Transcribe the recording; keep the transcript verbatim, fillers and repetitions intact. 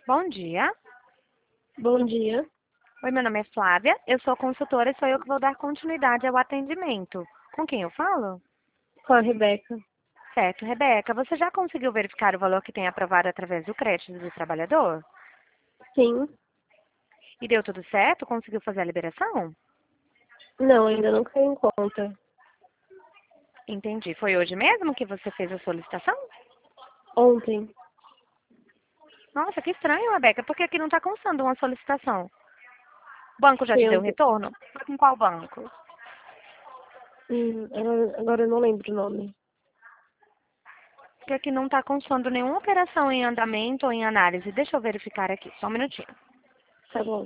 Bom dia. Bom dia. Oi, meu nome é Flávia, eu sou consultora e sou eu que vou dar continuidade ao atendimento. Com quem eu falo? Com a Rebeca. Certo, Rebeca, você já conseguiu verificar o valor que tem aprovado através do crédito do trabalhador? Sim. E deu tudo certo? Conseguiu fazer a liberação? Não, ainda não caiu em conta. Entendi. Foi hoje mesmo que você fez a solicitação? Ontem. Nossa, que estranho, Rebeca, porque aqui não está constando uma solicitação. O banco já Foi te deu ontem. retorno? Foi com qual banco? Hum, agora, agora eu não lembro o nome. Porque aqui não está constando nenhuma operação em andamento ou em análise. Deixa eu verificar aqui, só um minutinho. Tá bom.